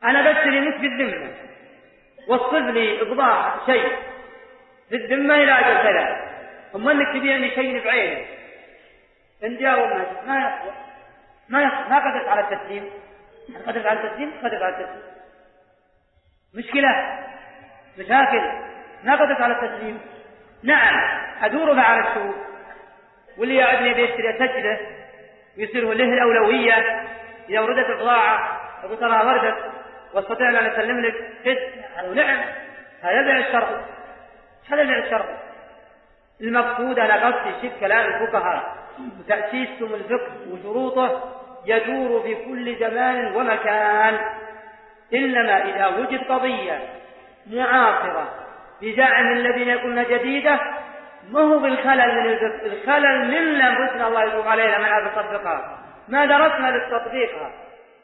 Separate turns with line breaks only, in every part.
أنا بشتري منك بالذمة واصف لي إبضاع شيء بالذمة إلى أجل كذا، ثم أنك تبيعني شيء بعينه إن جاء الناس ما قدرت على التسليم. قدرت على التسليم، قدرت على التسليم. مشاكل ما قدرت على التسليم. نعم أدورها على السوق، واللي يعدني بيشتري أسجله ويصير له الأولوية. إذا وردت البضاعة أقول ترى وردت واستطيع أن أسلم لك نعم، هذا البيع الشرعي. هذا البيع الشرعي المقصود. أنا قصدي شف كلام الفقهاء وتأسيسهم الفقه وشروطه يدور في كل زمان ومكان، إنما إذا وجد قضية معاصرة بزعم الذين يقولون جديدة ما هو بالخلل من الفقه، الخلل من أنفسنا الله يتوب علينا من هذا التطبيقات، ما درسنا للتطبيقها.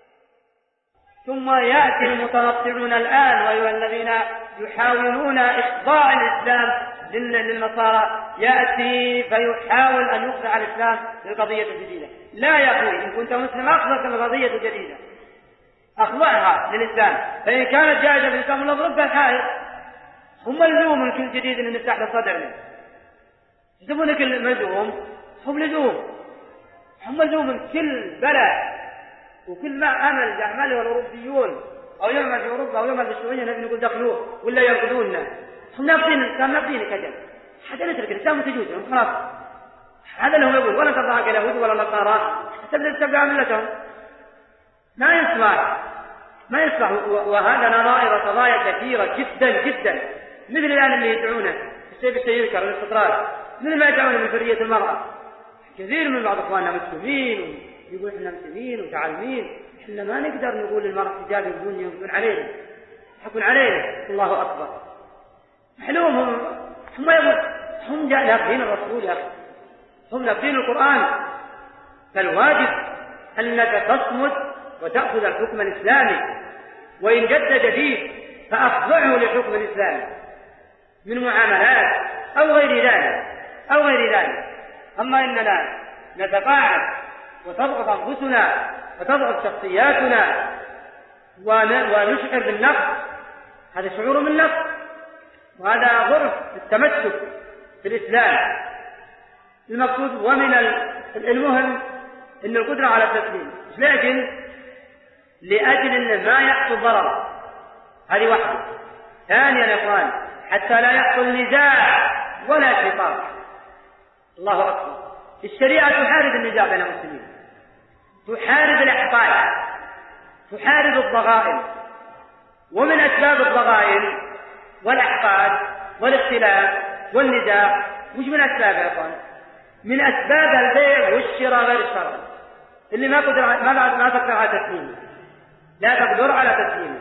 ثم يأتي المتنطعون الآن وهو الذين يحاولون إخضاع الإسلام للنصارى، يأتي فيحاول أن يخضع الإسلام للقضية الجديدة. لا يا أخوي، إن كنت مسلم أخضعك للقضية الجديدة، أخضعها للإسلام، فإن كانت جائزة في الإسلام الله ضربها الحائط. هم ملزوم من كل جديد أن نفتح لصدرنا، يسمون كل ملزوم، هم ملزوم من كل بلد وكل ما يعمله الأوروبيون أو يعمل في أوروبا أو يعمل في السعودية نبي نقول دخلوه ولا ينقذوننا. هم ناقضين كذا، حتى نترك الإسلام وتجوزهم خلاص. هذا اللي هم يقول ولا تضاهك اليهود ولا النصارى تبدأ ملتهم. ما يصلح. وهذا نظائر قضايا كثيرة جدا جدا، مثل الآن اللي يدعونه السيف يذكر الاستطراد، مثل ما يدعونه من حرية المرأة. كثير من بعض إخواننا مسلمين يقول إحنا مسلمين ومتعلمين، إحنا ما نقدر نقول للمرأة حجاب بدون ينقذون علينا، يحكون علينا. الله أكبر. حلوهم هم ناقضين الرسول يا أخي، هم ناقضين القرآن. فالواجب أنك تصمد وتأخذ الحكم الإسلامي، وإن جد جديد فأخضعه للحكم الإسلامي من معاملات أو غير ذلك. أما إننا نتقاعد وتضعف أنفسنا وتضعف شخصياتنا ونشعر بالنقص، هذا شعور من نقص، وهذا غرف التمسك في الإسلام المقصود. ومن المهم أن القدرة على التسليم، لكن لأجل أن ما يحصل ضرر، هذه واحدة. ثانيا يا إخوان، حتى لا يحصل نزاع ولا شقاق. الله أكبر. الشريعة تحارب النزاع بين المسلمين، تحارب الأحقاد، تحارب الضغائن. ومن أسباب الضغائن والأحقاد والاختلاف والنزاع وش من أسباب يا إخوان؟ من أسباب البيع والشراء غير الشرعي، اللي ما تقدر على تسليمه، لا تقدر على تسليمه،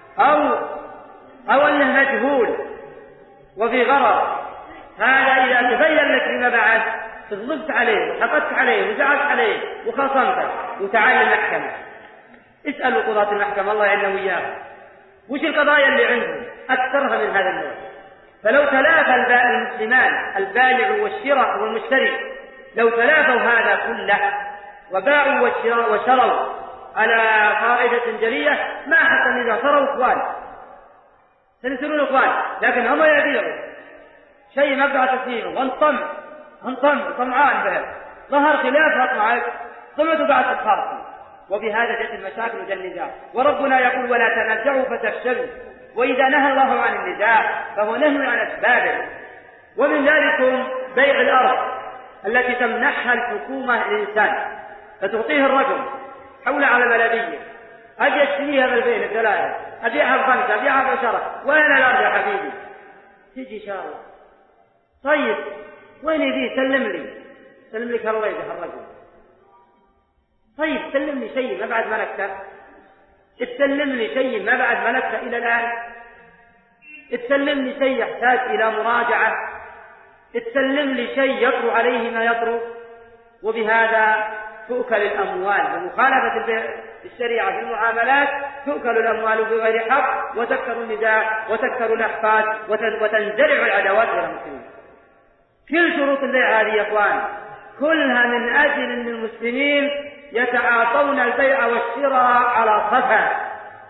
أو أنه مجهول وفي غرض. هذا إذا تبين لك فيما بعد تغضبت عليه وحقدت عليه وزعلت عليه وخصمته وتعالى المحكمة. اسألوا قضاة المحكمة الله يعيننا وإياهم وش القضايا اللي عندهم، أكثرها من هذا النوع. فلو تلافى المسلمان البائع والشراء والمشتري، لو تلافوا هذا كله وباعوا وشروا على قاعدة جلية ما حتى إذا صاروا إخوان سنسلون إخوان، لكن هم يبيعوا شيء مبدأ تسليمه وانطم طمعان به، ظهر خلاف معك ثم بعد الخارق، وبهذا جت المشاكل وجت النزاع. وربنا يقول ولا تنازعوا فتفشلوا، وإذا نهى الله عن النزاع فهو نهي عن أسبابه. ومن ذلك بيع الأرض التي تمنحها الحكومة للإنسان، فتعطيه الرجل حول على بلدية، أجي أشتريها بالبين الثلاثة، أبيعها ب5، أبيعها ب10، وين الأرض يا حبيبي؟ تجي شارع طيب وين يبيه؟ سلم لك الله يجه الرجل. طيب سلم لي شيء ما بعد ملكته، تسلم لي شيء ما بعد ملكته إلى الآن، تسلم لي شيء يحتاج إلى مراجعة، تسلم لي شيء يطرو عليه ما يطرو. وبهذا تؤكل الأموال بمخالفة الشريعة في المعاملات، تؤكل الأموال بغير حق، وتكثر النزاع وتكثر الأحقاد وتنزرع العداوات بين المسلمين. كل شروط البيع هذه يا إخوان كلها من أجل أن المسلمين يتعاطون البيع والشراء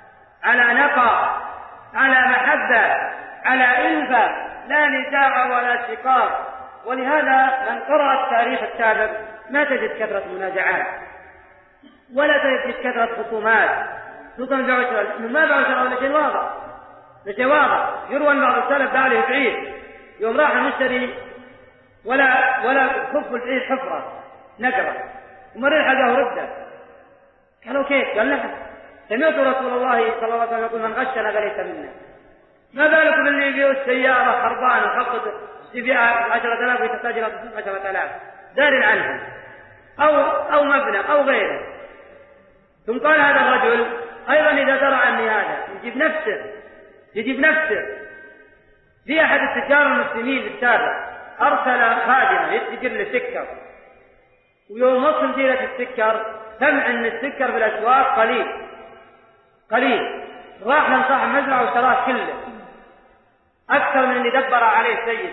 على نقى، على محبة، على ألفة، لا نزاع ولا شقاق. ولهذا من قرأ التاريخ السابق ما تجد كثرة منازعات ولا تجد كثرة خصومات، خصوصا ما بعثر ولا شيء واضح، لشيء واضح. يروى أن بعض السلف باع له بعير، يوم راح المشتري ولا خف العير حفرة نقرة ومرير حقه رده، قالوا كيف؟ قال نعم سمعت رسول الله صلى الله عليه وسلم يقول من غشنا فليس منا. ما بالكم اللي يبيعوا السيارة خربانة خفض يبيعها 10,000 ويتسجل 10,000 دار عنها أو مبنى أو غيره. ثم قال هذا الرجل أيضا إذا درى عني هذا يجيب نفسه. في أحد التجار المسلمين السابق أرسل خادمة يتجر للسكر، ويوم وصل ديرة السكر سمع أن السكر في الأسواق قليل، راح لصاحب المزرعة وشراه كله أكثر من اللي دبر عليه السيد.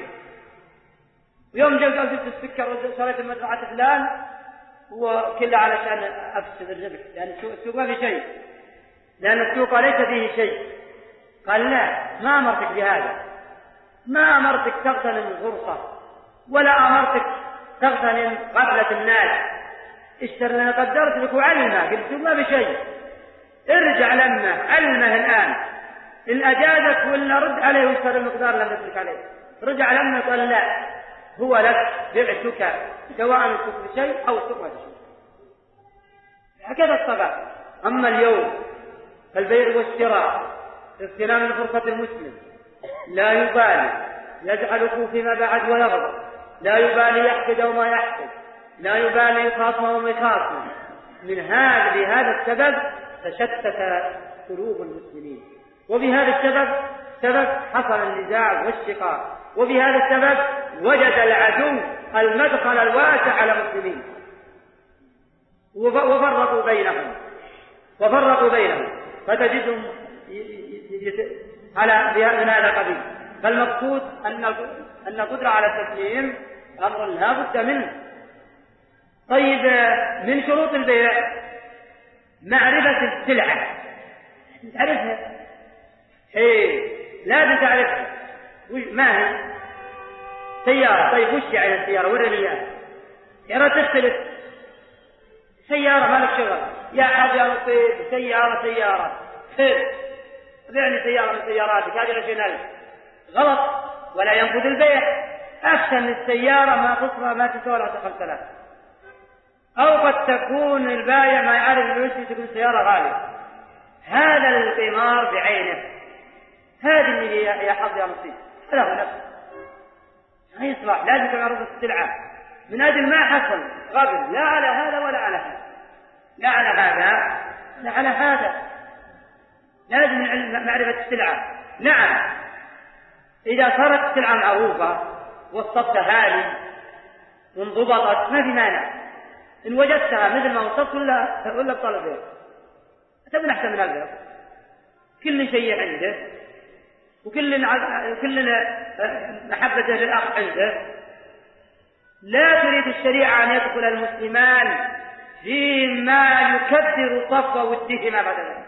ويوم جاء قال جبت السكر وشريت المزرعة فلان وكله علشان أفسد الربح، لأن السوق ما في شيء، لأن السوق ليس فيه شيء. قال لا، ما أمرتك بهذا، ما أمرتك تغتنم الغرفة ولا أمرتك تغتنم قبلة الناس. اشتر لنا قدرت لك وعلمه، قلت ما بشيء، ارجع علمه الآن إن أجازك ولا رد عليه واشتر المقدار لم يترك عليه. رجع علمه قال لا، هو لك بعتك سواء السوق بشيء أو السوق بشيء. هكذا الطبع. أما اليوم فالبيع والشراء اغتنام فرصة المسلم، لا يبالي يجعلك فيما بعد ويغضب، لا يبالي يحقد وما يحقد، لا يبالي يخاصم وما يخاصم. لهذا السبب تشتت قلوب المسلمين، وبهذا السبب حصل النزاع والشقاق، وبهذا السبب وجد العدو المدخل الواسع على المسلمين وفرقوا بينهم فتجدهم من هذا القبيل. فالمقصود أن القدرة على التسليم أمر لا بد منه. طيب، من شروط البيع معرفة السلعة، تعرفها، لازم تعرفها. ما هي سيارة؟ طيب وش يعني السيارة؟ ورني اياها. سيارة تختلف، سيارة ما لك شغل يا حاج يا لطيف، سيارة بيعني سيارة من سياراتك هذه 20,000 غلط، ولا ينقض البيع. أحسن السيارة ما تسوى لها 5,000. أو قد تكون البائع ما يعرف الوش تكون سيارة غالية. هذا القمار بعينه، هذه اللي يا حظ يا نصيب، هذا هو نفسه ما يصلح. لازم تعرف السلعة من أجل ما حصل قبل، لا على هذا ولا على هذا، لا على هذا لا على هذا. لازم معرفة السلعة. نعم، إذا صارت السلعة معروفة والصفة هذه وانضبطت ما في مانع. إن وجدتها مثل ما وصفت ولا بطلبها تبنى أحسن من الغير. كل شيء عنده وكل محبته للأخ عنده. لا تريد الشريعة أن يدخل المسلمان فيما يكدر صفوة والدهما بعد ذلك.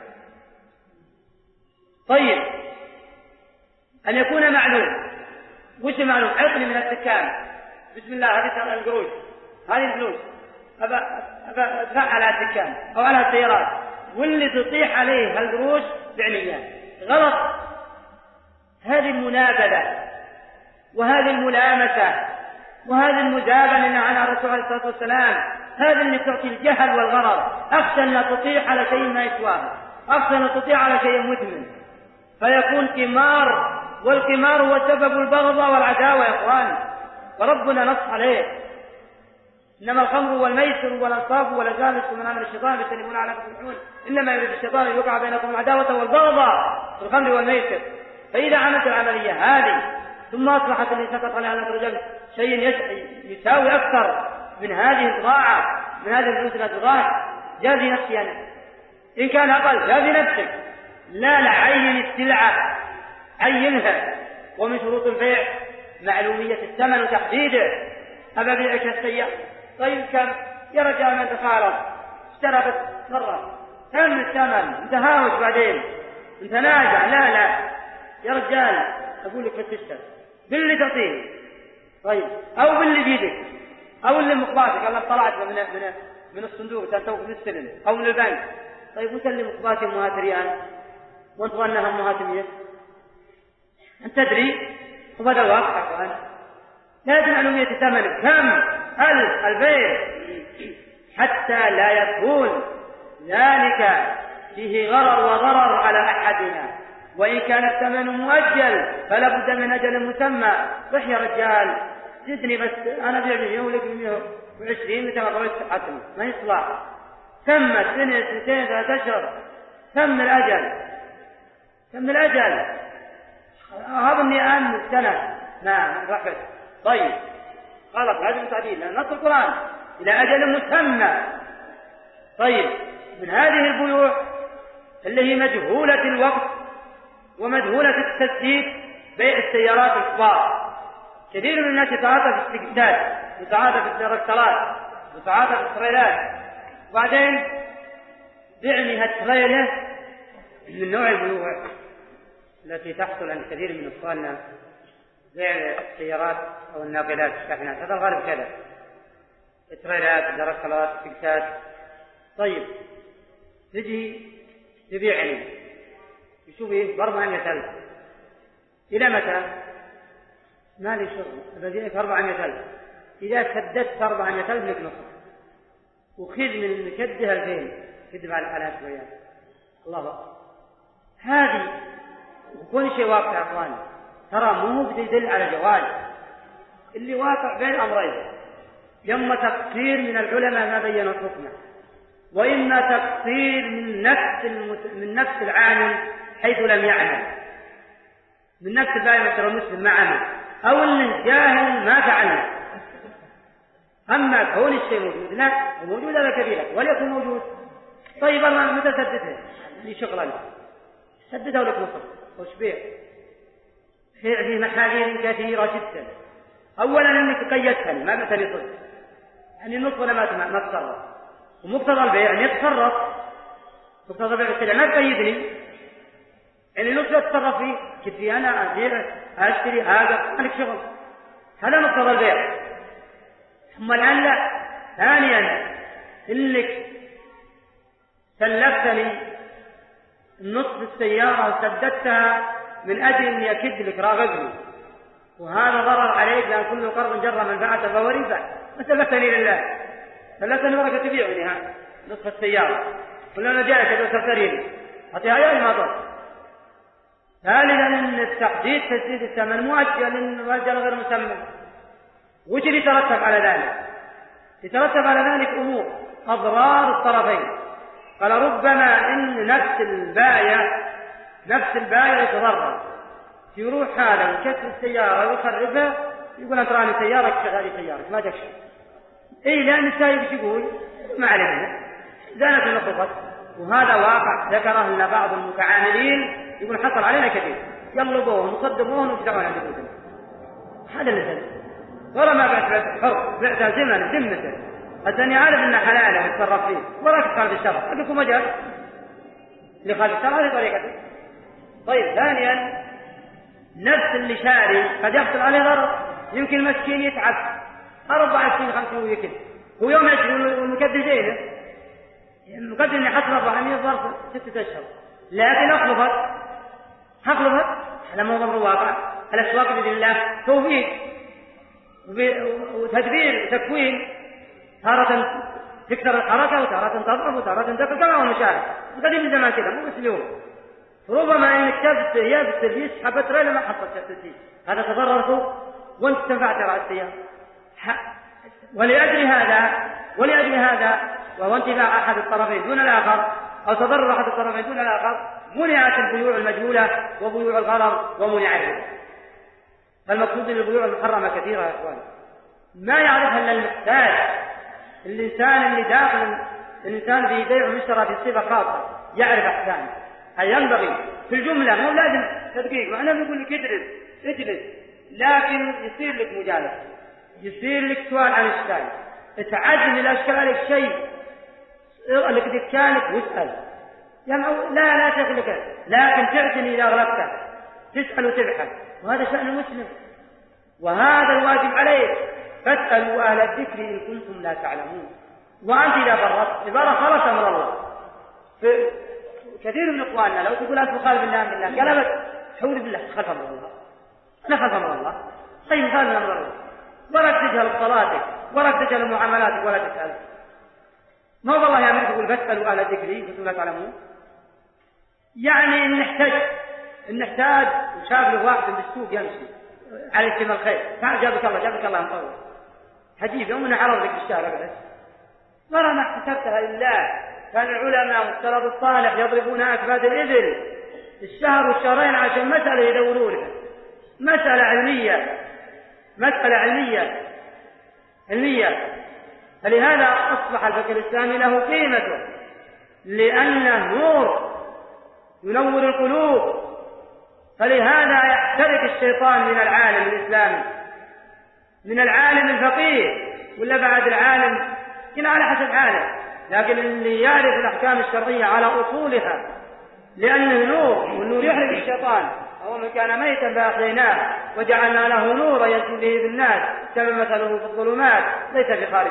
طيب، أن يكون معلوم. وش معلوم؟ عقلي من السكان، بسم الله هذه القروش، هذه الفلوس أدفع على السكان أو على السيارات، واللي تطيح عليه القروش بعنيان. غلط. هذه المنابذة وهذه الملامسة وهذه المجابة اللي عنها الرسول عليه الصلاة والسلام، هذا اللي تعطي الجهل والغرض. أخشى أن لا تطيح على شيء ما يسواه، أخشى أن تطيح على شيء مثمن فيكون قمار، والقمار هو سبب البغضة والعداوة يا إخوان، وربنا نص عليه: إنما الخمر والميسر والأنصاب والأزلام من عمل الشيطان يجتنبون على تفلحون، إنما يريد الشيطان أن يوقع بينكم العداوة والبغضة في الخمر والميسر. فإذا عملت العملية هذه ثم أصبحت اللي سقط عليها الرجل شيء يساوي أكثر من هذه الضاعة، من هذه الفلوس الأضغاث، جازي نفسي أنا. إن كان أقل جازي نفسك. لا عين السلعة، عينها. ومن شروط البيع معلومية الثمن وتحديده. أبا بيعك السيارة، طيب كم؟ يا رجال من تخالف اشترى بس مرة، كم الثمن؟ انتهاوش بعدين نتنازع. لا يا رجال أقول لك فتشتر باللي تعطيني، طيب، أو باللي بيدك، أو اللي مقباتك. أنا طلعت من الصندوق تنتوك من السلم أو من البنك، طيب وانت اللي مقباتي أمهات ريال وانت ظنها أمهات 100، أنت تدري. وهذا الواقع أخوان، لازم معلومية الثمن كم البيع حتى لا يكون ذلك فيه غرر وضرر على أحدنا. وإن كان الثمن مؤجل فلا بد من أجل مسمى. صح يا رجال زدني بس أنا بيع ب100 ولك ب120 متى ما قلت حتى ما يصلح. ثم سنة 2 3 أشهر ثم الأجل هذا النئام سنة. نعم رحت. طيب غلط، هذا تعديل نص القرآن إلى أجل مسمى. طيب من هذه البيوع اللي هي مجهولة الوقت ومجهولة التسديد بيع السيارات الكبار. كثير من الناس يتعاطى في السجدات، يتعاطى في الدركترات، يتعاطى في التريلات، وبعدين بيعني هالتريلة من نوع البيوع التي تحصل عند كثير من إخواننا بيع السيارات أو الناقلات الشاحنات. هذا الغالب كذا، التريلات، الدركترات، السجدات. طيب تجي تبيعني يشوف ايه ب400,000. إلى متى؟ ما لي شغل، أبديك 400,000. إذا سددت 400,000 لك نصف، وخذ من المكده 2000 كذب على شوية. الله أكبر. هذه وكل شيء واقع يا أخواني، ترى مو بدليل على جواز اللي واقع بين أمرين: يما تقصير من العلماء ما بينوا حكمه، وإما تقصير من نفس العامل حيث لم يعمل، من نفس البائع مثل المسلم ما عمل، أو الجاهل ما فعل. أما كون الشيء موجود لا موجود هذا كبيرة وليكن موجود. طيب الله متى سددها لي شغلا سددها لك نصف وش بيع في محاذير كثيرة جدا. أولا أنك قيدتني ما بتني صدق، يعني النصف ولا ما تصرف، ومقتضى البيع أن يتصرف. مقتضى البيع السلع ما تقيدني، يعني النصف لا تتصرف فيه كيف أنا أبيع أشتري هذا مالك شغل، هذا مقتضى البيع. ثم الآن لا. ثانيا إنك سلفتني النصف السيارة وسددتها من أجل أن يكد لك راغبني، وهذا ضرر عليك لأن كل قرض جر منفعة فهو ربا. ما سلفتني لله، سلفتني بركة تبيعني ها نصف السيارة كلنا جاءك إذا سرتريني أعطيها يا ما ضر. ثالثا أن التحديد تسديد الثمن مؤجل غير مسمى. وش اللي يترتب على ذلك؟ يترتب على ذلك أمور أضرار الطرفين. قال ربما إن نفس البائع يتضرر، يروح هذا يكسر السيارة ويخربها، يقول أنت راني سيارك شغالي سيارك ما تكشف. لأن السائق يقول ما علينا زانت النقطة. وهذا واقع ذكره لنا بعض المتعاملين، يقول حصل علينا كثير، يطلبوهم وصدموهم ويفتحون عند الوزن. هذا النسل ولا ما بعت ذمته أتني عارف إنه حلاله يتصرف فيه وراك خالد الشرع أقولكم مجال لخالد الشرع هذه طريقته. طيب ثانيا نفس اللي شاري قد يحصل عليه ضرر، يمكن المسكين يتعب 4 سنين 5 ويكد هو يوم يشري والمكدر جيده المقدر إنه حصل 400 ظرف 6 أشهر، لكن أخلفت على موضوع الواقع. الأسواق بإذن الله توفيق وتدبير وتكوين، تارة تكثر الحركة وتارة تضعف وتارة تقل كما هو المشاهد قديم من زمان كذا مو بس اليوم. ربما انك شاف السيارة بالسيارة حبت رأي ما حصلت السيارة، هذا تضررت وانت استنفعت على السيارة. ولأجل هذا وهو انتفاع أحد الطرفين دون الآخر أو تضرر أحد الطرفين دون الآخر منعت البيوع المجهولة وبيوع الغرر ومنعت. فالمقصود بالبيوع المحرمة كثيرة يا إخوان ما يعرفها إلا المحتاج. الإنسان اللي داخل الإنسان في بيع ومشترى في صفة خاصة يعرف أحكامه. أي ينبغي في الجملة مو لازم تدقيق، معنا بيقول لك اجلس لكن يصير لك مجالسة، يصير لك سؤال عن الشيء، تعجل إلى أشكال عليك شيء لك دكانك واسأل لا تغلق، لكن تعتني إذا غلبت، تسأل وتبحث، وهذا شأن المسلم، وهذا الواجب عليك. فاسألوا أهل الذكر إن كنتم لا تعلمون. وأنت إذا فرطت عبارة خلص أمر الله. كثير من إخواننا لو تقول أنت مخالف الله من الله قلبت حول بالله خلف أمر الله، أنا خلف أمر الله، طيب مخالف أمر الله، ولا تجهل صلاتك ولا تجهل معاملاتك ولا تسأل. ما والله يا أمير تقول فاسألوا أهل الذكر إن كنتم لا تعلمون، يعني إن نحتاج وشاف له واحد بالسوق يمشي على اجتماع الخير، تعال جابك الله مطول حجيب يوم أنا عرضك بالشارع بس مرة ما حسبتها لله. كان العلماء والسلف الصالح يضربون أكباد الإبل الشهر والشهرين عشان مسألة يدورونها، مسألة علمية. فلهذا أصبح الفقه الإسلامي له قيمته، لأنه نور ينور القلوب. فلهذا يحترق الشيطان من العالم الإسلامي، من العالم الفقيه، ولا بعد العالم كنا على حسب حاله، لكن اللي يعرف الأحكام الشرعية على أصولها، لأنه نور، والنور يحرق الشيطان. أو من كان ميتا فأحييناه وجعلنا له نورا يمشي به بالناس كما مثله في الظلمات ليس بخارج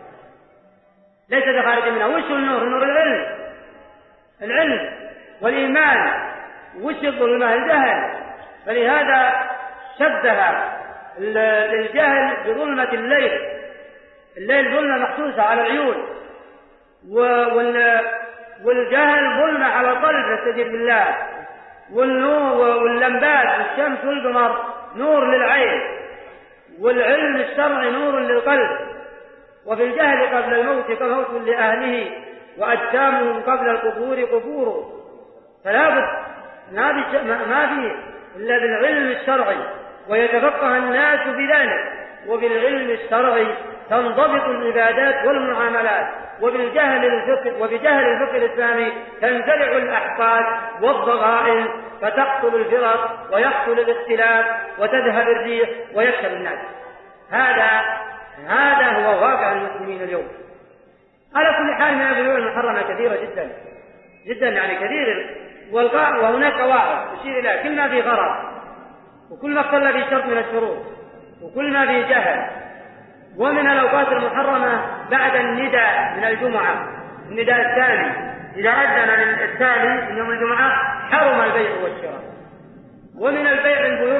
منها. وش النور؟ النور العلم والإيمان. وش الظلمات؟ الجهل. فلهذا شبه الجهل بظلمة الليل ظلمة محسوسة على العيون، والجهل ظلمة على القلب يستجيب بالله، والنور واللمبات والشمس والقمر نور للعين، والعلم الشرعي نور للقلب. وفي الجهل قبل الموت موت لأهله، وأجسامهم قبل القبور قبور. فلا بد ما فيه إلا بالعلم الشرعي، ويتفقه الناس بذلك. وبالعلم الشرعي تنضبط العبادات والمعاملات، وبجهل الفقه الإسلامي تنزلع الأحقاد والضغائن، فتقتل الفرق ويحصل الاختلاف وتذهب الريح ويكسب الناس. هذا هو واقع المسلمين اليوم. على كل حال من البيوع المحرمة كثيرة جدا يعني كثير، وهناك قواعد تشير إلى كل ما فيه غرض، وكل ما اختل به شرط من الشروط، وكل ما فيه جهل. ومن الأوقات المحرمة بعد النداء من الجمعة، النداء الثاني إذا أذن الثاني من يوم الجمعة حرم البيع والشراء. ومن البيع البيوع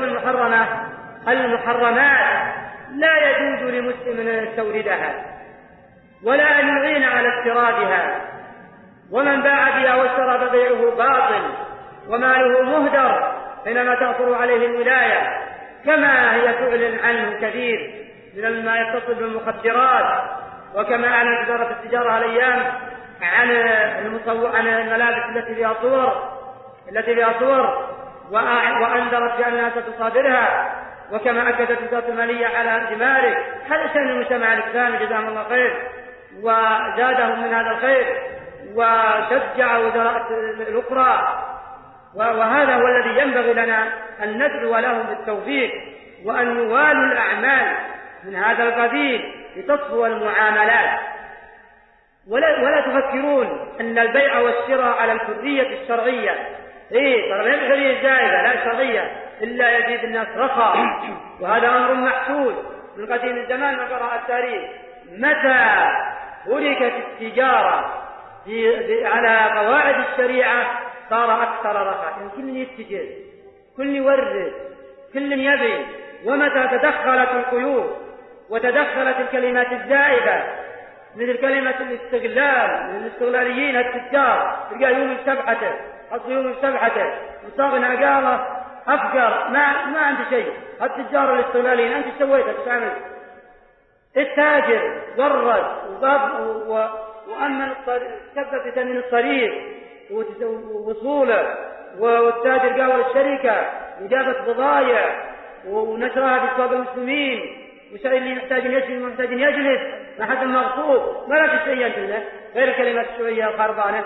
المحرمات لا يجوز لمسلم أن يستوردها ولا أن يعين على استيرادها، ومن باع بها واشترى فبيعه باطل وماله مهدر حينما تأثر عليه الولاية، كما هي تعلن عنه كثير من ما يتصل بالمخدرات. وكما أعلنت وزارة التجارة الأيام عن الملابس التي فيها صور وأنذرت بأنها ستصادرها. وكما أكدت وزارة المالية على جمارك. هذا شأن المجتمع الإسلامي جزاهم الله خير، وزادهم من هذا الخير، وشجع وزارات الأخرى. وهذا هو الذي ينبغي لنا أن ندعو لهم بالتوفيق، وأن نوالوا الأعمال من هذا القبيل لتصفو المعاملات. ولا تفكرون أن البيع والشراء على الحرية الشرعية، ترى غير الحرية الجائزة لا الشرعية، إلا يزيد الناس رخاء. وهذا أمر محسود من قديم الزمان وقراء التاريخ. متى تركت التجارة على قواعد الشريعة صار أكثر رخاء، يعني كل يتجر، كل يورد، كل يبي. ومتى تدخلت القيود وتدخلت الكلمات الزائدة مثل كلمة الاستغلال من الاستغلاليين التجار، تلقى يوم بسبحته، حط يوم بسبحته، مصابنا قاله أفقر ما عنده شيء. التجار الاستغلاليين أنت سويته تعمل التاجر ورد وأمن سبب بتأمين الطريق ووصوله، والتاجر قاول الشركة وجابت بضايع ونشرها في سوق المسلمين، وشيء اللي محتاج يجلس محتاج يجلس ما حد مغصوب، ما لا تشيء كله غير الكلمات الشوية الخربانة.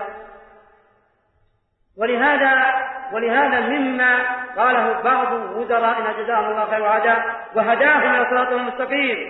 ولهذا مما قاله بعض وزرائنا جزاهم الله خير وهداهم إلى صراطهم المستقيم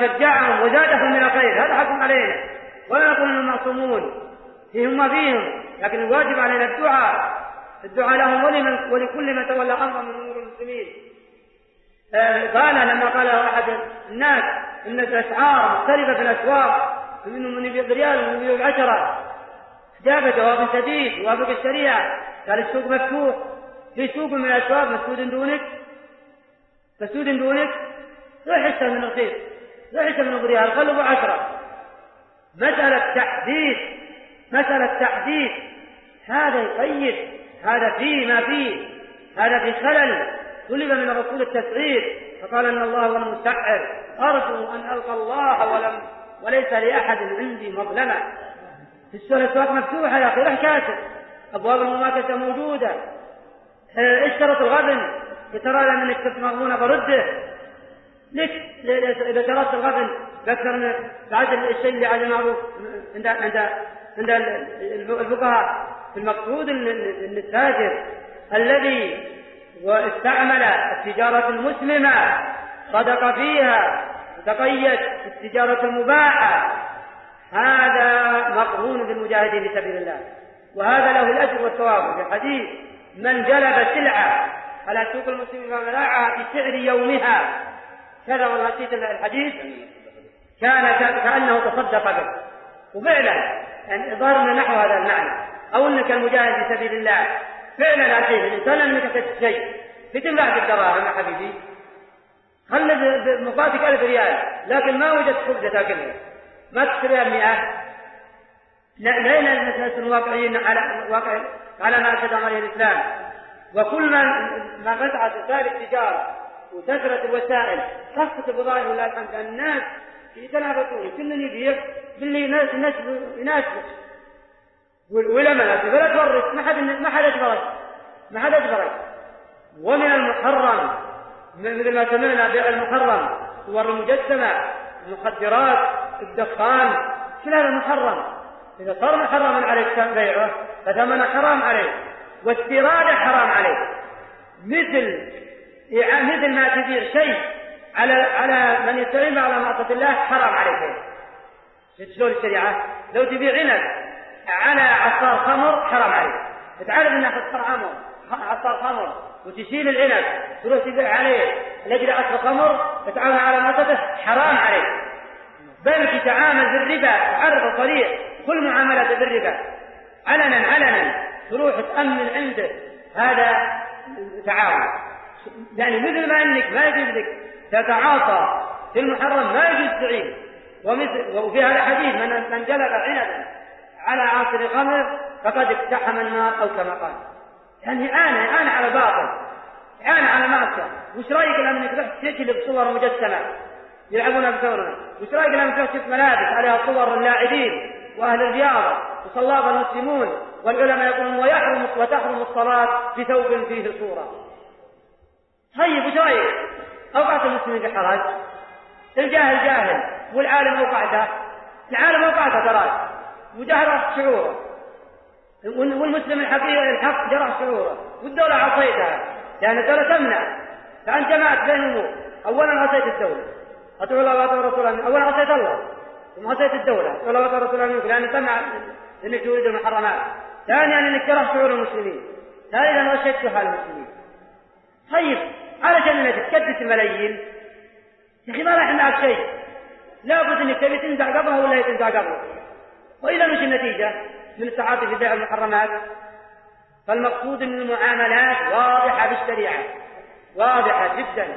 وشجعهم وزادهم من الخير، هذا حق علينا، ولا نقول انهم معصومون، فيهم لكن الواجب علينا الدعاء لهم ولكل من تولى أمر من أمور المسلمين. قال لما قال أحد الناس إن الأسعار مختلفة في الأسواق، منهم من يبيع بريال ومن يبيع ب10، جاب جواب سديد وافق الشريعة. قال السوق مفتوح، في سوق من الأسواق مسدود دونك، لا يحس من الخير، لا يحس من بريال، خلوا 10. مسألة تحديث هذا يقيد، هذا فيه ما فيه، هذا في خلل. طلب من الرسول التسعير فقال ان الله هو المسعر، ارجو ان القى الله وليس لاحد عندي مظلمه. الاسواق مفتوحه يا اخي، روح كاسب، ابواب المماكسه موجوده. اشترط الغبن، ترى انك كنت مغبونه برده لك. اذا شرطت الغبن ذكر بعد الشيء اللي على المعروف عند الفقهاء، المقصود ان التاجر الذي واستعمل التجارة المسلمة صدق فيها وتقيد التجارة المباحة، هذا مقرون بالمجاهدين في سبيل الله، وهذا له الأجر والثواب. في الحديث من جلب سلعة على سوق المسلمين فباعها بسعر يومها كذا، والنسيت الحديث كأنه تصدق به. وفعلا يعني ظهرنا نحو هذا المعنى، أو أنك المجاهد في سبيل الله فعلا. الحين الإنسان لما كتبت شيء بتنباع بالدراهم يا حبيبي، خلد مقاتك 1000 ريال، لكن ما وجدت خبزة تاكلها، ما تشتريها 100. لين الناس الواقعيين على ما أشهد عليه الإسلام. وكل ما فتحت وسائل التجارة وكثرت الوسائل خفت البضائع ولا الحمد، الناس يتنافسون، كل يبيع باللي يناسبه ولما فلا تورث، ما حد أجبرك. ومن المحرم مثل ما سمعنا بيع المحرم، صور المجسمة، المخدرات، الدخان، كل هذا محرم. إذا صار محرما عليك بيعه فثمنه حرام عليك، واستيراده حرام عليك. مثل ما تبيع شيء على من يستعين على معصية الله حرام عليك. شلون الشريعة؟ لو تبيع عنب على عصار خمر حرام عليك. تعرف انك تطعمه عصار خمر وتشيل العنب تروح تبيع عليه لاجل عصر خمر، تتعامل على معصيته حرام عليك. بل تتعامل بالربا، عرض صريح، كل معاملات بالربا علنا تروح تأمن عنده، هذا تعاون. يعني مثل ما انك ما يجوز لك تتعاطى في المحرم ما يجوز تعين. وفي هذا الحديث من جلب عنبا على عصر خمر فقد اقتحم النار، او كما قال. يعني انا على باطل، انا على معصيه. وش رايك لما انك تروح تجلب صور مجسمه يلعبونها بصورنا؟ وش رايك لما تروح تشوف ملابس عليها صور اللاعبين واهل الرياضه وصلاب المسلمون، والعلماء يقولون وتحرم الصلاه بثوب فيه صوره؟ طيب وش رايك؟ اوقعت المسلمين في حرج، الجاهل جاهل والعالم اوقعته، العالم اوقعته ترى وجرح شعوره، والمسلم الحق جرح شعوره، والدولة عصيتها، لأن الدولة تمنع. فأنت جمعت بين أمور، أولا عصيت الدولة، أطيعوا الله وأطيعوا رسوله، أولا عصيت الله ثم عصيت الدولة، أطيعوا الله وأطيعوا رسوله منك لأن تمنع أنك تريد المحرمات. ثانيا أنك جرح شعور المسلمين، ثالثا غشيت حال المسلمين. طيب علشان أنك تكدس الملايين يا أخي ما راح معك شيء، لابد أنك تبي تنزع قبره ولا تنزع قبره. وإذا مش النتيجة من التعاطي في بيع المحرمات؟ فالمقصود من المعاملات واضحة بالشريعة، واضحة جدا.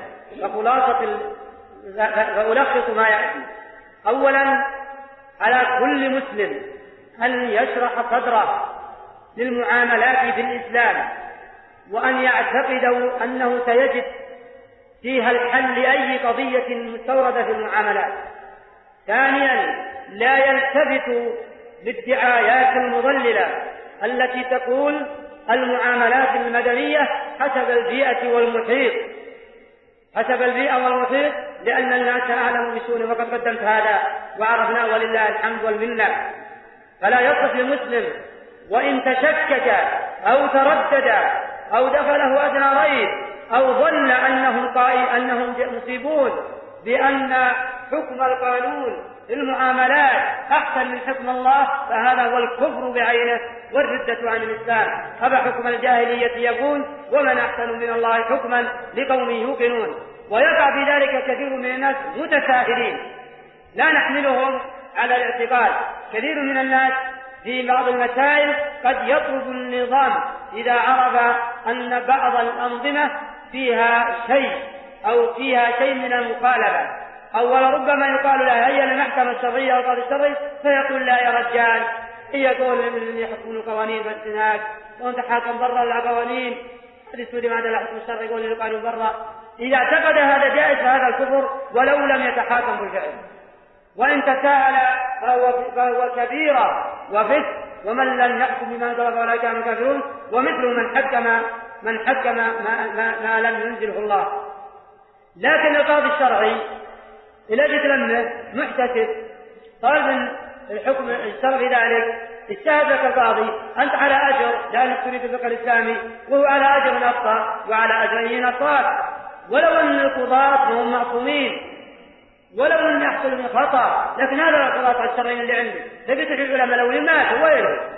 فألخص ما يأتي. أولا على كل مسلم أن يشرح صدره للمعاملات في الإسلام، وأن يعتقدوا أنه سيجد فيها الحل لأي قضية مستوردة في المعاملات. ثانيا لا يلتفت للدعايات المضللة التي تقول المعاملات المدنية حسب البيئة والمحيط، لأن الناس أعلم بشؤونه، وقد قدمت هذا وعرفنا ولله الحمد والمنة. فلا يصح لمسلم وإن تشكك أو تردد أو دخله أدنى ريب أو ظن أنهم مصيبون بأن حكم القانون المعاملات أحسن من حكم الله فهذا هو الكفر بعينه والردة عن الإسلام. أفحكم الجاهلية يبغون ومن أحسن من الله حكما لقوم يوقنون. ويقع في ذلك كثير من الناس متساهلين لا نحملهم على الاعتقاد. كثير من الناس في بعض المسائل قد يطلب النظام إذا عرف أن بعض الأنظمة فيها شيء أو فيها شيء من المخالفة، أو ربما يقال له هيا المحكمة الشرعية أو القاضي الشرعي فيقول لا يا رجال هي قول من يحكمون القوانين والسناك وأنت حاكم برا القوانين هذه السوري ما دل حكم الشرعي يقول القانون برا. إذا اعتقد هذا جائز فهذا الكفر ولو لم يتحاكم بالفعل، وإن تساهل فهو كبيرة وفسق، ومن لم يحكم بما أنزل فأولئك هم الكافرون، ومثل من حكم ما لم ينزله الله. لكن القاضي الشرعي إذا جئت لمه محتسب طالب الحكم الشرعي ذلك اجتهد لك القاضي أنت على أجر لأنك تريد الفقه الإسلامي وهو على أجر أخطأ وعلى أجرين أصاب، ولو أن القضاة هم معصومين ولو أن يحصل من خطأ، لكن هذا القضاة الشرعيين اللي عندك تجد العلماء لو ماتوا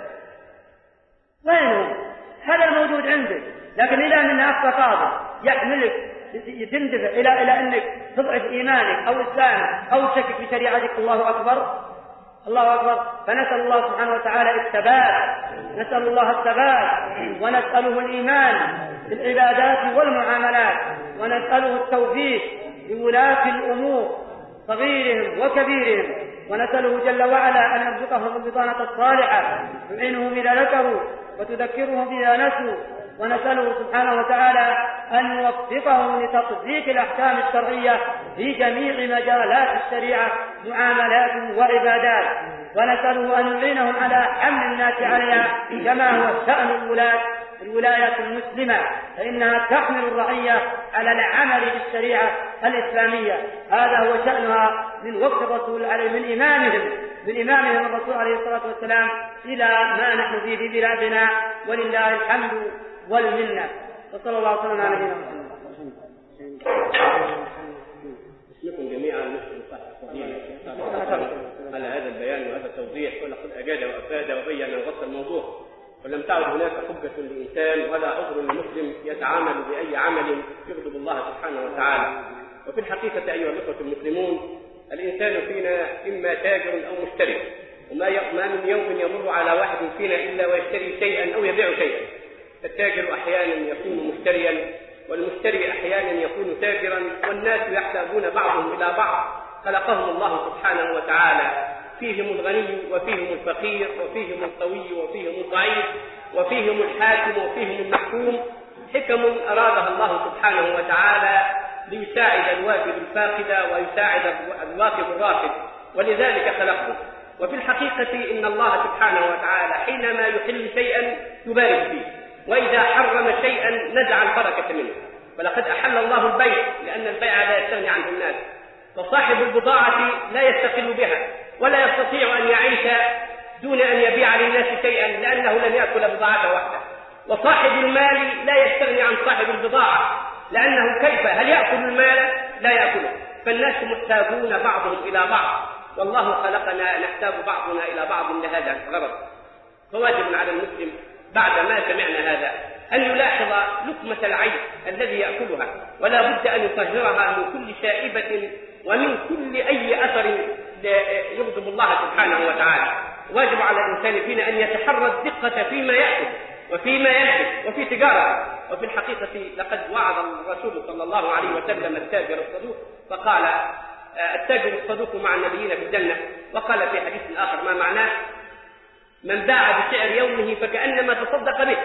وينهم؟ هذا الموجود عندك. لكن إذا أن أخطأ قاضي يحملك تندفع إلى أنك تضعف إيمانك أو إسلامك أو تشكك في شريعتك، الله أكبر الله أكبر. فنسأل الله سبحانه وتعالى الثبات، نسأل الله الثبات ونسأله الإيمان في العبادات والمعاملات، ونسأله التوفيق لولاة الأمور صغيرهم وكبيرهم، ونسأله جل وعلا أن يرزقهم البطانة الصالحة تعينهم إذا ذكروا وتذكرهم إذا نسوا، ونسأله سبحانه وتعالى أن يوفقهم لتطبيق الأحكام الشرعية في جميع مجالات الشريعة معاملات وعبادات، ونسأله أن يعينهم على حمل الناس عليها كما هو شأن الولايات المسلمة، فإنها تحمل الرعية على العمل بالشريعة الإسلامية. هذا هو شأنها من وقت الرسول عليه من إمامهم الرسول عليه الصلاة والسلام إلى ما نحن فيه في بلادنا، ولله الحمد والمنة. وصلى الله وسلم على نبينا محمد.
اسمكم جميعا نشكر صاحب على هذا البيان وهذا التوضيح، ولقد أجاد وأفاد وبين وغطى الموضوع، ولم تعد هناك حجة لإنسان ولا عذر لمسلم يتعامل بأي عمل يغضب الله سبحانه وتعالى. وفي الحقيقة أيها الأخوة المسلمون، الإنسان فينا إما تاجر أو مشتري، وما من يوم يمر على واحد فينا إلا ويشتري شيئا أو يبيع شيئا. التاجر أحيانا يكون مشتريا، والمشتري أحيانا يكون تاجرا، والناس يحتاجون بعضهم إلى بعض. خلقهم الله سبحانه وتعالى، فيهم الغني وفيهم الفقير، وفيهم القوي وفيهم الضعيف، وفيهم الحاكم وفيهم المحكوم. حكم أرادها الله سبحانه وتعالى ليساعد الواجب الفاقد ويساعد الواقف الراقد، ولذلك خلقهم. وفي الحقيقة إن الله سبحانه وتعالى حينما يحل شيئا يبارك فيه، وإذا حرم شيئا نزع البركة منه. فلقد أحل الله البيع لأن البيع لا يستغني عنه الناس، فصاحب البضاعة لا يستقل بها ولا يستطيع أن يعيش دون أن يبيع للناس شيئا لأنه لن يأكل بضاعته وحده. وصاحب المال لا يستغني عن صاحب البضاعة لأنه كيف هل يأكل المال؟ لا يأكله. فالناس محتاجون بعضهم إلى بعض، والله خلقنا نحتاج بعضنا إلى بعض لهذا الغرض. فواجب على المسلم بعد ما سمعنا هذا أن يلاحظ لقمة العيش الذي يأكلها، ولا بد أن يطهرها من كل شائبة ومن كل أي أثر يغضب الله سبحانه وتعالى. واجب على الإنسان فينا أن يتحرى الدقة فيما يأكل وفيما يلبس وفي تجارة. وفي الحقيقة لقد وعظ الرسول صلى الله عليه وسلم التاجر الصدوق فقال: التاجر الصدوق مع النبيين في الجنة. وقال في حديث آخر ما معناه: من باع بسعر يومه فكأنما تصدق به.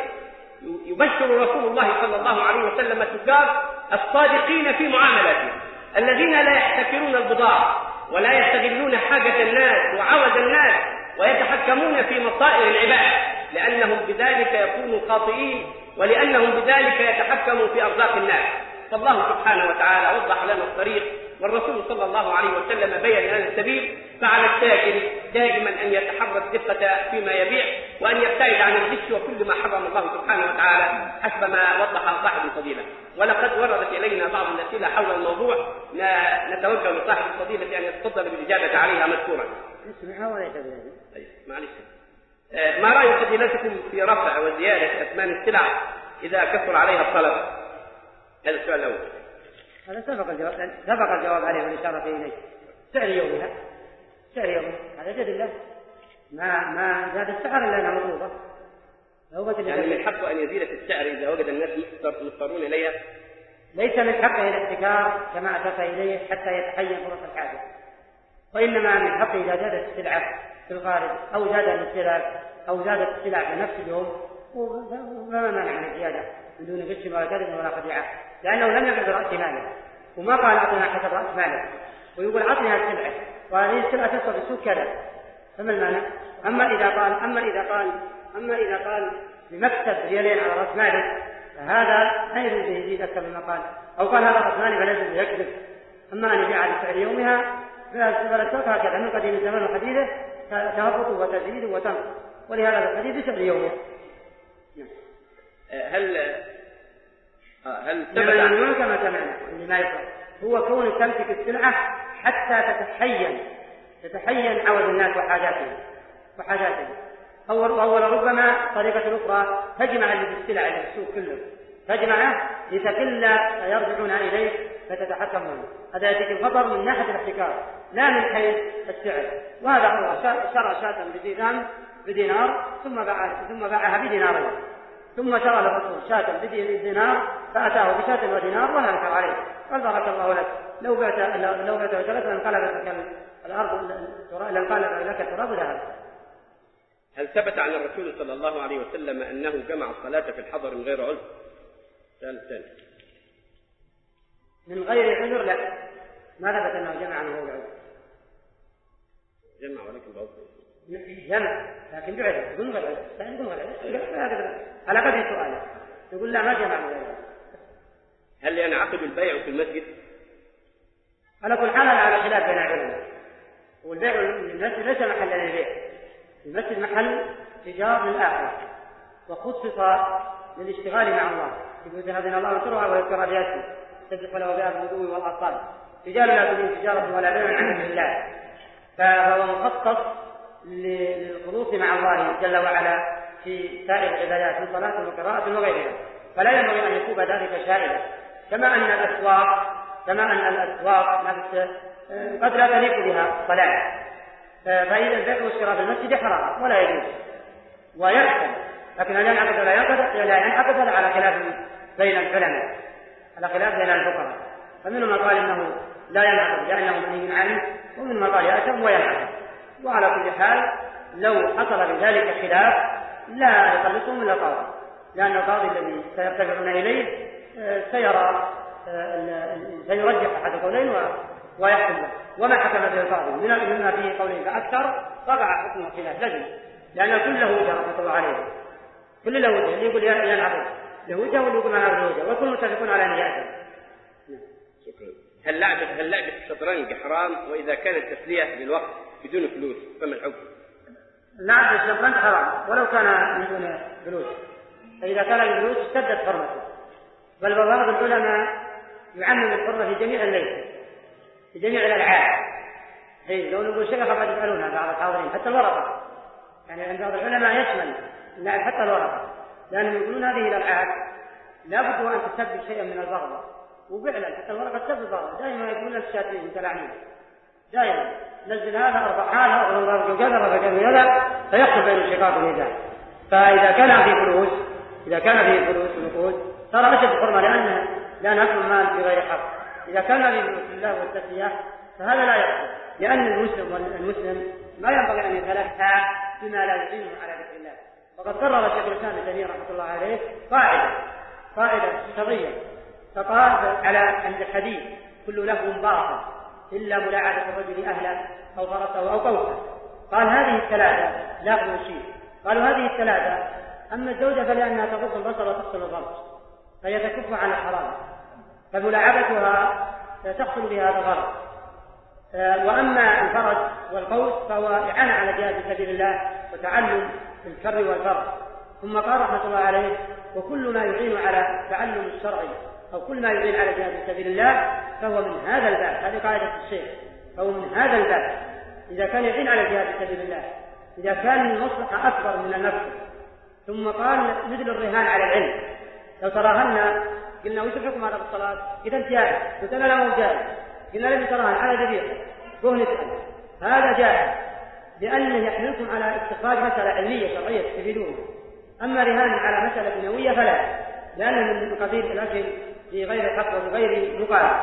يبشر رسول الله صلى الله عليه وسلم التجار الصادقين في معاملاتهم، الذين لا يحتكرون البضاعة ولا يستغلون حاجة الناس وعوز الناس ويتحكمون في مصائر العباد، لأنهم بذلك يكونوا خاطئين ولأنهم بذلك يتحكموا في أرزاق الناس. فالله سبحانه وتعالى وضح لنا الطريق والرسول صلى الله عليه وسلم بين هذا السبيل. فعلى التاجر دائما أن يتحرى الدقة فيما يبيع، وأن يبتعد عن الغش وكل ما حرم الله سبحانه وتعالى حسب ما وضح صاحب الفضيلة. ولقد وردت إلينا بعض الأسئلة حول الموضوع، نتوجه لصاحب الفضيلة أن يتفضل بالإجابة عليها مشكورا. معلش. ما رأي فضيلتكم في رفع وزيادة أثمان السلع إذا كثر عليها الطلب؟ هذا السؤال الأول.
هذا سبق الجواب عليه والإشارة إليه. سعر يومها هذا جد الله، ما زاد السعر إلا أنها مطلوبة.
يعني من حقه أن يزيد في السعر إذا وجد الناس مضطرون إليها؟
ليس من حقه الاحتكار كما أشرت إليه حتى يتحين فرص الحاجة، وإنما من حقه إذا زادت السلعة في الخارج أو زادت السلع في نفس اليوم فما مانع من الزيادة بدون غش ولا كذب ولا خديعة، لأنه لم يقل برأس ماله، وما قال أعطنا حسب رأس ماله، ويقول أعطنا السلعة وهذه السلعة تسوى بالسوق كذا، فما المانع؟ أما إذا قال بمكسب ريالين على رأس ماله فهذا لا يجوز يزيد أكثر مما قال، أو قال هذا رأس مالي فلا يجوز يكذب. أما أن يبيع بسعر يومها فلا السوق هكذا من قديم الزمان وحديثه تهبط وتزيد وتنقص، ولهذا الحديث بسعر يومه.
هل
ثبت كما سمعنا لما يفعل هو كون تمسك السلعة حتى تتحين عوز الناس وحاجاتهم أو ربما طريقة أخرى تجمع اللي بالسلع اللي بالسوق كله تجمعه لتكل يرجعون إليه فتتحكمون. هذا يأتيك الخطر من ناحية الاحتكار لا من حيث السعر. وهذا هو شرى شاة بدينار ثم باعها بدينارين، ثم شرى الرسول شاة بدينار فأتاه بشاة ودينار ولا أنكر عليه قال بارك الله لك لو بعت وشرت لانقلبت لك الأرض لانقلب لك التراب ذهب.
هل ثبت عن الرسول صلى الله عليه وسلم أنه جمع الصلاة في الحضر من غير عذر؟ ثاني
من غير عذر لا، ما ثبت أنه جمع من غير عذر.
جمع ولكن بعذر.
جمع لكن بعذر يقول غير عذر على قدر سؤاله يقول لا ما جمع من غير عذر.
هل ينعقد البيع في المسجد؟
على كل حال على خلاف بين العلماء، والبيع المسجد ليس محل للبيع، المسجد محل تجار للآخرة وخصص للاشتغال مع الله، يقول هذا الله تروى ويذكر بياته تسبح له بها الغدو والآصال، رجال لا تلهم تجارة ولا بيع عن ذكر الله، فهو مخصص للخلوص مع الله جل وعلا في سائر العبادات من صلاة وقراءة وغيرها، فلا ينبغي أن يكون ذلك شائعا. كما أن الأسواق قد لا تليق بها الصلاة، فإذا البيع والشراء في المسجد حرام ولا يجوز ويحسن، لكن هل ينعقد ولا ينعقد على خلاف بين العلماء، على خلاف بين الفقهاء، فمنهم من قال إنه لا ينعقد لأنه منهي عنه، ومنهم من قال يأثم وينعقد. وعلى كل حال لو حصل بذلك خلاف لا يخلصهم إلا القاضي، لأن القاضي الذي سيرتفعون إليه سيرجح أحد القولين ويحكم له، وما حكم به القاضي مما فيه قولين فأكثر وقع حكم الخلاف لازم، لأن كل له وجه رحمة الله عليه، كل له وجه، اللي يقول ينعقد له وجه واللي يقول ما له وجه، وكل متفقون على نياته.
شكرا. هل لعبة الشطرنج حرام وإذا كانت تسلية للوقت بدون فلوس فما الحكم؟
لعب الشطرنج حرام ولو كان بدون فلوس، فإذا كان بفلوس اشتدت حرمته، بل بعض العلماء يعمم الحرمة في جميع الليل في جميع الألعاب. لو نقول شيء قد يسألونها بعض الحاضرين حتى الورقة، يعني عند بعض العلماء يشمل اللعب حتى الورقة، لأنهم يقولون هذه الألعاب لابد أن تسبب شيئا من البغضة، وفعلا حتى الورقة تسبب البغضة، دائما يقولون الشاتين متلاعنين دائما نزل هذا أربع هذا وضرب كذا فكذا كذا فيحصل بين الشقاق والنزاع. فإذا كان فيه فلوس ونقود صار أشد حرمة لأن أكل المال بغير حق. إذا كان فيه فلوس الله والتسلية فهذا لا يحصل، لأن المسلم ما ينبغي أن يتلهى بما لا يعينه على ذكر الله. وقد قرر شيخ الإسلام ابن تيمية رحمة الله عليه قاعدة شرعية تقال على عند الحديث كل لهو باطل إلا ملاعبة الرجل أهله أو فرسه أو قوسه. قال هذه الثلاثة لا شيء. قالوا هذه الثلاثة أما الزوجة فلأنها تغض البصر وتحسن الفرج فهي تكف عن الحرام، فملاعبتها تحصل بها هذا الغرض. وأما الفرج والقوس فهو إعانة على جهاد في سبيل الله وتعلم الكر والفر. ثم قال رحمة الله عليه: وكل ما يعين على تعلم الشرع أو كل ما يعين على جهاد في سبيل الله فهو من هذا الباب. هذه قاعدة الشيخ، فهو من هذا الباب إذا كان يعين على جهاد في سبيل الله، إذا كان المصلحة أكبر من النفس. ثم قال: مثل الرهان على العلم، لو تراهنا قلنا وش الحكم هذا بالصلاة؟ إذا انت جائز، قلت أنا لا مو جائز، قلنا لم يتراهن على ذبيحة روح نسأل، هذا جائز لأنه يحملكم على استخراج مسألة علمية شرعية تستفيدون. أما رهان على مسألة دنيوية فلا، لأنه من قبيل الأكل بغير حق وبغير مقابل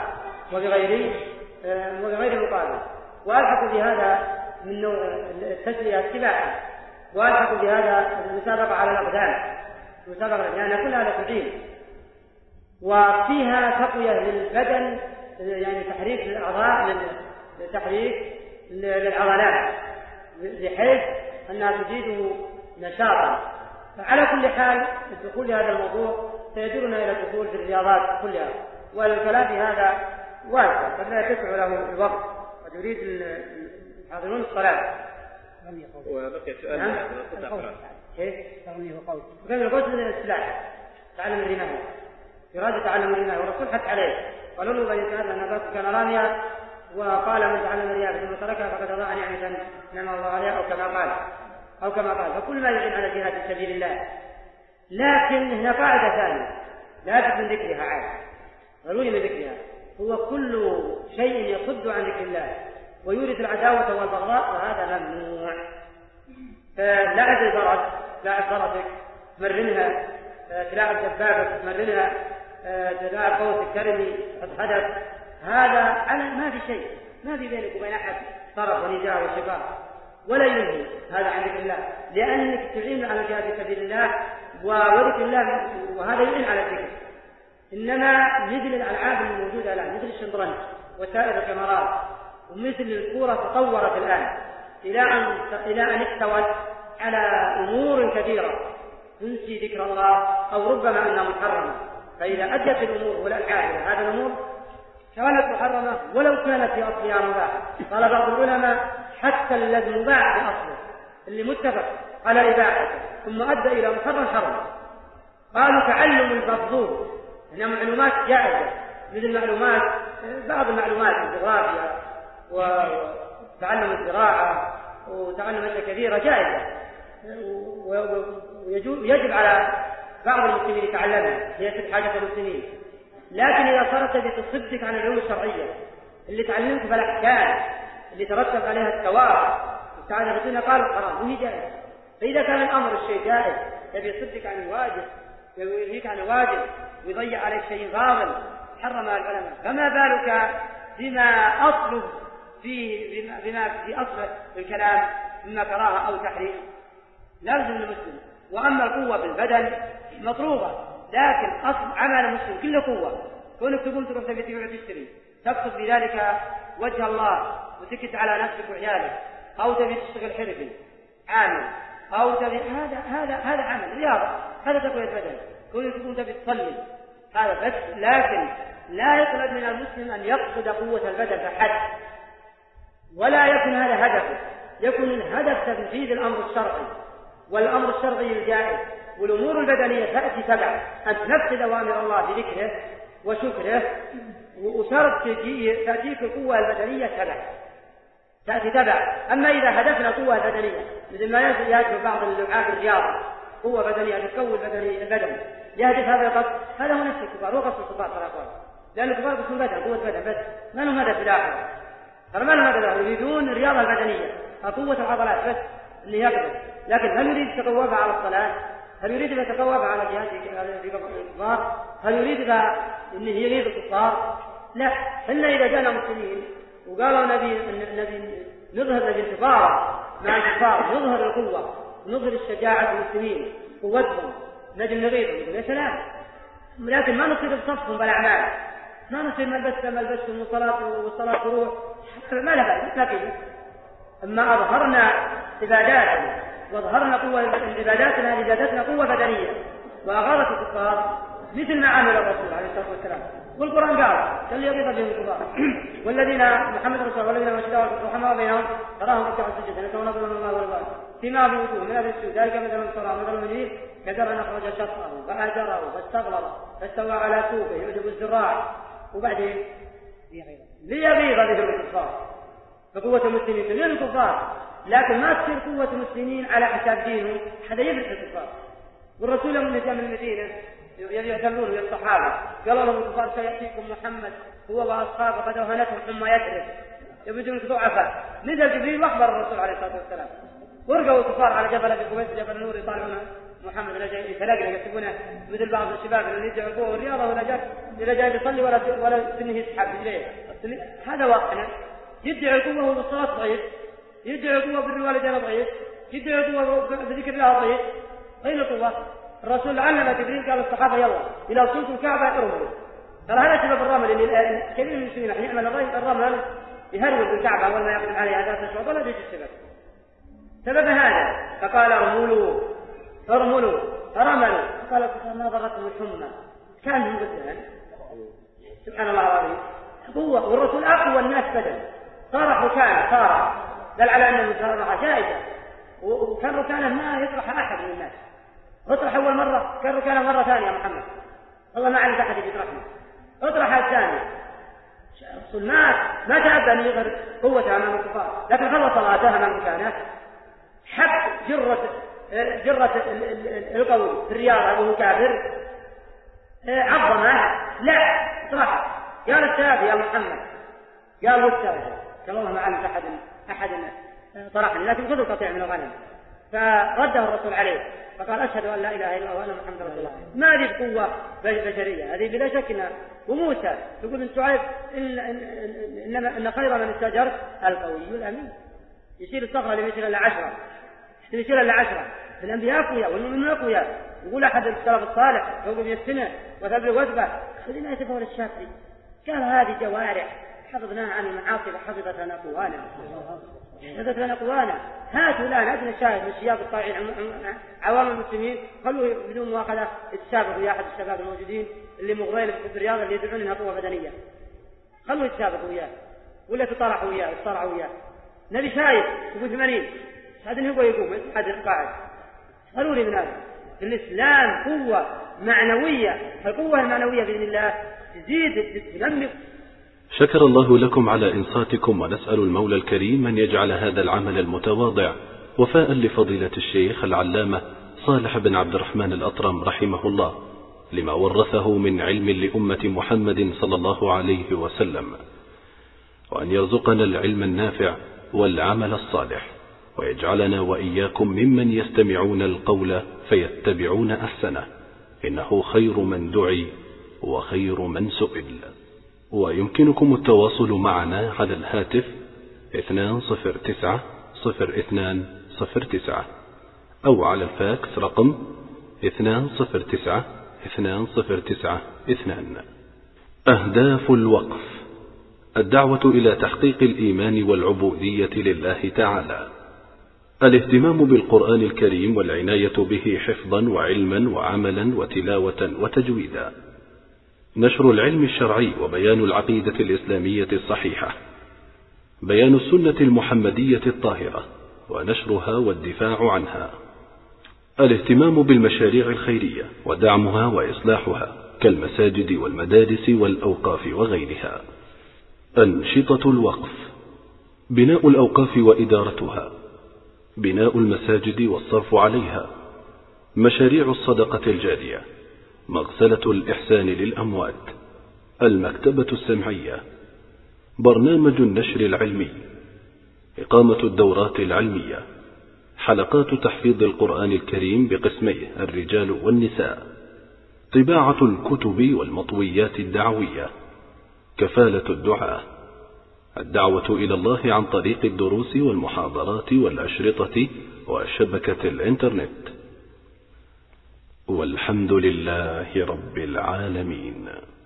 وبغير مقابل. وألحق بهذا من نوع التسلية السباحة، وألحق بهذا المسابقة على الأقدام، لأن كل هذا تدين وفيها تقوية للبدن، يعني تحريك للأعضاء، تحريك للعضلات بحيث أنها تزيده نشاطا. فعلى كل حال الدخول لهذا الموضوع سيجرنا إلى الدخول في الرياضات كلها، والكلام في هذا واسع قد لا يتسع له الوقت، قد يريد الحاضرون الصلاة.
وبقي سؤال
كيف ترميه قول؟ وكان القوس من السلاح، تعلم الرماية، إرادة تعلم الرماية، والرسول حث عليه قالوا له بني سعد أن كان راميا، وقال من تعلم الرياضة ثم تركها فقد أضاع نعمة نعم الله عليها، أو كما قال فكل ما يعين على الجهاد في سبيل الله. لكن هنا قاعدة ثانية لا بد من ذكرها، عاد ضروري من ذكرها، هو كل شيء يصد عن ذكر الله ويورث العداوة والبغضاء فهذا ممنوع. لاعب فرسك تمرنها، تلاعب دبابك تمرنها، تلاعب قوسك ترمي هدف، هذا على ما في شيء، ما في بينك وبين أحد طرف ونزاع وشقاق ولا ينهي هذا عن ذكر الله، لأنك تعين على الجهاد في سبيل الله وذكر الله، وهذا يعين على الذكر. إنما مثل الألعاب الموجودة الآن مثل الشطرنج وسائر الكاميرات ومثل الكورة تطورت الآن إلى أن احتوت على أمور كثيرة تنسي ذكر الله أو ربما أنها محرمة. فإذا أدت الأمور والألعاب إلى هذه الأمور كانت محرمة ولو كانت في أصلها مباحة. قال بعض العلماء حتى الذي مباح بأصله اللي متفق على إباحته ثم أدى إلى محرم حرم. قالوا تعلم المفضول هنا معلومات جائزة، مثل معلومات بعض المعلومات الجغرافيا وتعلم الزراعة وتعلم أشياء كثيرة جائزة، ويجب على بعض المسلمين يتعلمها ليست حاجة المسلمين. لكن إذا صارت بتصدك عن العلوم الشرعية اللي تعلمك بالأحكام اللي ترتب عليها الثواب تعالى رسولنا قال حرام وهي جائز. فإذا كان الأمر الشيء جائز يبي يصدك عن الواجب وينهيك عن الواجب ويضيع عليك شيء فاضل حرمها العلماء، فما بالك بما أصله بما في أصل الكلام مما كراهة أو تحريم. لازم المسلم. وأما القوة بالبدن مطلوبة، لكن أصل عمل المسلم كله قوة. كونك تقوم تروح تبيع وتشتري تقصد بذلك وجه الله وتكت على نفسك وعيالك، أو تبي تشتغل حرفي عامل، أو تبي هذا عمل رياضة، هذا تقوية بدن. كونك تقوم تبي تصلي هذا بس، لكن لا يطلب من المسلم أن يقصد قوة البدن فحد، ولا يكون هذا هدفه. يكون الهدف تنفيذ الأمر الشرعي، والأمر الشرعي الجائز، والأمور البدنية تأتي تبع أن تنفذ أوامر الله بذكره وشكره، وشرط تأتيك القوة البدنية تأتي تبع. أما إذا هدفنا قوة بدنية مثل ما يجب بعض اللعاب الرياضة قوة بدنية تقوي البدن يهدف هذا القصد، هذا هو نفس الكفار، هو قصد الكفار صلى الله عليه وسلم، لأن الكفار قصد بدن قوة بدن بس، ما لهم هدف الآخر. ترى ما لهم هدف، يريدون الرياضة البدنية قوة العضلات بس اللي يقدر. لكن هل يريد يتقوى على الصلاة؟ هل يريد أن يتقوى على جهاد الكفار؟ هل يريد أن يريد الكفار؟ لا. إلا إذا جاءنا مسلمين وقالوا نبي نظهر الانتصار مع الكفار، نظهر القوة، نظهر الشجاعة المسلمين قوتهم، نجم نغيظهم، يا سلام. لكن ما نصير بصفهم بالأعمال، ما نصير ملبسهم والصلاة تروح، ما لها ما فيه. أما أظهرنا عباداتنا وأظهرنا قوة عباداتنا لزادتنا قوة بدنية وأغارت الكفار مثل ما عمل الرسول عليه الصلاة والسلام. والقرآن قال ليغيظ بهم الكفار والذين محمد رسول الله والذين مشهدوا رحمه بينهم تراهم ركعوا سجدا يتونظرون الله والبارك فيما في وجوه من أهل السوء ذلك مثل الصراع مثل المجيد كدر أن أخرج شطره فآجره فاستغلظ فاستوى على سوقه يعجب الزراع وبعدين ليغيظ بهم الكفار. فقوة المسلمين تميل الكفار لكن ما تصير قوة المسلمين على حساب دينهم، هذا يفرح الكفار. والرسول لما جاء من المدينة يعتمرون من الصحابة قالوا لهم الكفار سيأتيكم محمد هو وأصحابه قد أهنتهم ثم يثرب يبدون ضعفاء. نزل جبريل وأخبر الرسول عليه الصلاة والسلام ورقوا الكفار على جبل أبي قبيس جبل النور يطالعون محمد لا جاي يتلاقى يكتبونه مثل بعض الشباب اللي يجي يقول الرياضة ولا جاي يصلي ولا سنه يسحب رجليه. هذا واقعنا. يدعي القوة بالصلاة ضعيف، يدعي القوة بالوالدين ضعيف، يدعي القوة بذكر الله ضعيف. أين القوة؟ الرسول علم جبريل قال الصحابة يلا إذا وصلتم الكعبة ارموا. قال هذا سبب الرمل اللي كثير من المسلمين الحين يعمل الرمل يهرب بالكعبة أول ما يقدم عليها هذا الشعب ولا يجي سبب هذا. فقال ارملوا فرملوا. قال ما ضرتهم الحمى كانهم قدام. سبحان الله العظيم. قوة. والرسول أقوى الناس بدل صار دل على أن المسارعة جائزة. وكان ركانه ما يطرح أحد من الناس. اطرح أول مرة كان ركانه مرة ثانية محمد والله ما عرف أحد يطرحه. اطرح الثاني. الرسول ما تأبى أن يظهر قوته أمام الكفار لكن خلص صلاته أمام ركانه حب جرة القوي في الرياضة وهو كافر عظمه لا اطرحه. قال الشافعي يا محمد قال والشافعي قال والله ما علم أحد طرحني لكن خذوا قطيع من الغنم. فرده الرسول عليه فقال أشهد أن لا إله إلا الله وأنا محمد رسول الله. ما هذه قوة بشرية هذه بلا شك. وموسى يقول من شعيب إن خير من استأجر القوي الأمين. يشيل الصخرة اللي يشيل إلا 10 الأنبياء أقوياء والمؤمنون أقوياء. يقول أحد السلف الصالح يقول 100 سنة وتبلغ وثبة خذنا يتفاول الشافعي قال هذه جوارح حفظناها عن المعاصي وحفظت لنا قوانا. هاتوا الآن أدنى الشاهد من الشياب الطائعين عوام المسلمين خلوا بدون مواخذة يتسابقوا يا أحد الشباب الموجودين اللي مغرين في الرياضة اللي يدعون إنها قوة بدنية خلوا يتسابقوا وياه ولا يتصارعوا وياه. نبي شايف يقول 80 هذا هو يقوم هذا القاعد. قالوا لي من هذا الإسلام قوة معنوية. القوة المعنوية بإذن الله تزيد تنمي.
شكر الله لكم على إنصاتكم ونسأل المولى الكريم أن يجعل هذا العمل المتواضع وفاء لفضيلة الشيخ العلامة صالح بن عبد الرحمن الأطرم رحمه الله لما ورثه من علم لأمة محمد صلى الله عليه وسلم، وأن يرزقنا العلم النافع والعمل الصالح، ويجعلنا وإياكم ممن يستمعون القول فيتبعون أحسنه، إنه خير من دعي وخير من سئل. ويمكنكم التواصل معنا على الهاتف 209-0209 أو على الفاكس رقم 209-2092. أهداف الوقف: الدعوة إلى تحقيق الإيمان والعبودية لله تعالى، الاهتمام بالقرآن الكريم والعناية به حفظا وعلما وعملا وتلاوة وتجويدا، نشر العلم الشرعي وبيان العقيدة الإسلامية الصحيحة، بيان السنة المحمدية الطاهرة ونشرها والدفاع عنها، الاهتمام بالمشاريع الخيرية ودعمها وإصلاحها كالمساجد والمدارس والأوقاف وغيرها. أنشطة الوقف: بناء الأوقاف وإدارتها، بناء المساجد والصرف عليها، مشاريع الصدقة الجارية، مغسلة الإحسان للأموات، المكتبة السمعية، برنامج النشر العلمي، إقامة الدورات العلمية، حلقات تحفيظ القرآن الكريم بقسميه الرجال والنساء، طباعة الكتب والمطويات الدعوية، كفالة الدعاء، الدعوة إلى الله عن طريق الدروس والمحاضرات والأشرطة وشبكة الإنترنت. والحمد لله رب العالمين.